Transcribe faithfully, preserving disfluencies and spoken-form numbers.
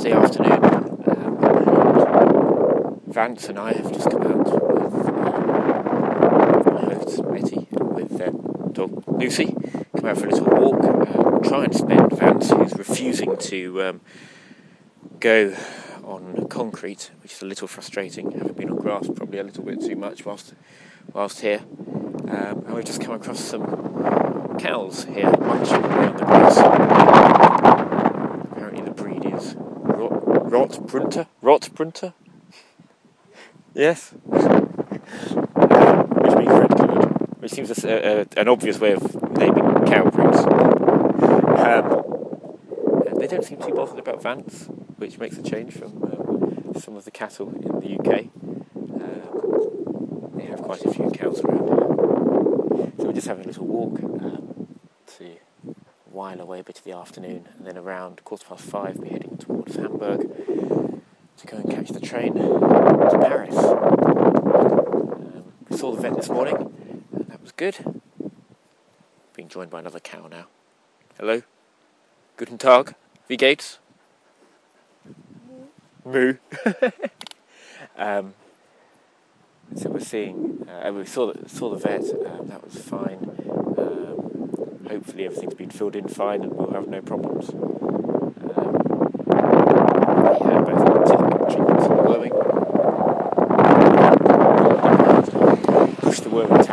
Thursday afternoon. Um, Vance and I have just come out with uh, my host Betty with their dog Lucy. Come out for a little walk. Um, try and spend Vance, who's refusing to um, go on concrete, which is a little frustrating. Having been on grass probably a little bit too much whilst whilst here. Um, and we've just come across some cows here munching away on the grass. Apparently the breed is Rot, Rotbrunter? Rotbrunter? Yes. Which means red coloured. Which seems a, a, an obvious way of naming cow breeds. Um, they don't seem too bothered about Vance, which makes a change from um, some of the cattle in the U K. Um, they have quite a few cows around here. So we're just having a little walk um, to while away a bit of the afternoon, and then around quarter past five we're heading towards Hamburg to go and catch the train to Paris. Um, we saw the vet this morning, and that was good. Being joined by another cow now. Hello? Guten Tag, wie geht's? Moo. um, so we're seeing, uh, we saw the, saw the vet, um, that was fine. Um, hopefully everything's been filled in fine and we'll have no problems. Um, yeah, both typical treatments are glowing. Push the worm